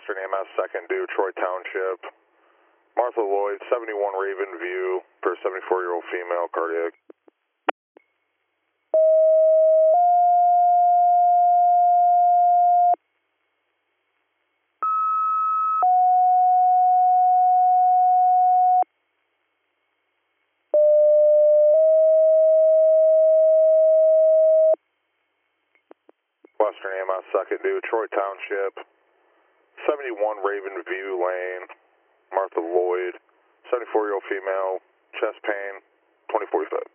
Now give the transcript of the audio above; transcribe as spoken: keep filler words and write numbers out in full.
Western A M S second due, Troy Township. Martha Lloyd, seventy-one Raven View, for a seventy-four-year-old female, cardiac. Western A M S second due, Troy Township. seventy-one Raven View Lane, Martha Lloyd, seventy-four-year-old female, chest pain, twenty forty-five.